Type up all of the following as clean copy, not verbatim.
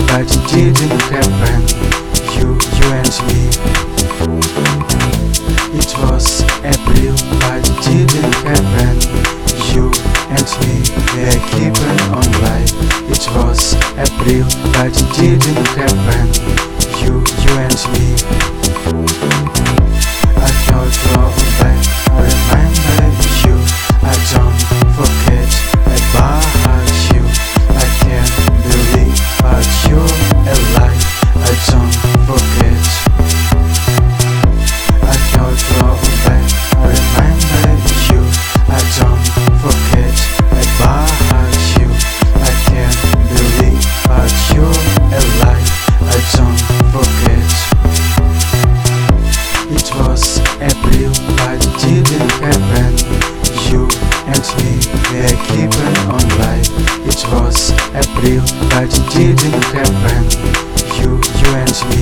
but it didn't happen. You and me. It was April, but it didn't happen. You and me, we're keeping on life. It was April, but it didn't happen. You and me. I thought you're back, remember you. I don't forget about you. I can't believe but you're alive. I don't forget. I thought you're back, remember you. I don't forget about you. I can't believe but you're alive. I don't forget. It was April, but it didn't happen. You and me, we're keeping on life. It was April, but it didn't happen. You and me.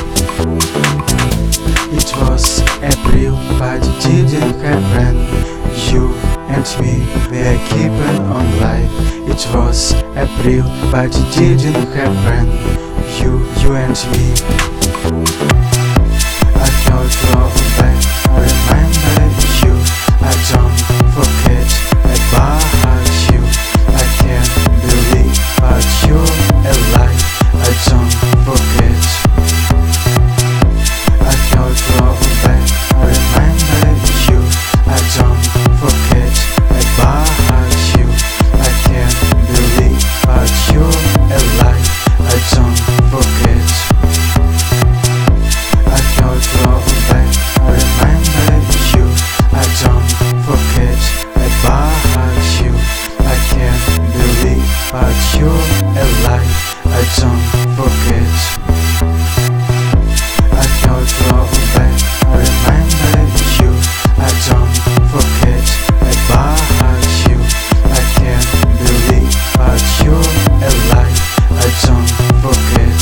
It was April, but it didn't happen. You and me, we're keeping on life. It was April, but it didn't happen. You and me. I thought you're back, remember you. I don't forget about you. I can't believe but you're alive. I don't forget. I thought you're back, remember you. I don't forget about you. I can't believe but you're alive. I don't forget. I thought you're back, remember you. I don't forget about you. I can't believe but you're alive. I don't forget. I thought you're back, remember you. I don't forget about you. I can't believe but you're alive. I don't forget.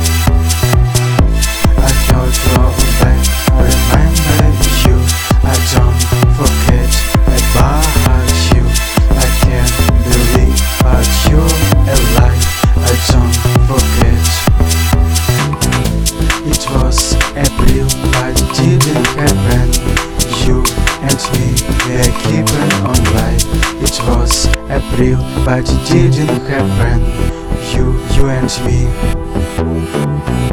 I thought you're back, remember you. I don't forget about you. I can't believe but you're alive. I don't forget. It was April, but it didn't happen. You and me, we're keeping on life. It was April, but it didn't happen. You and me.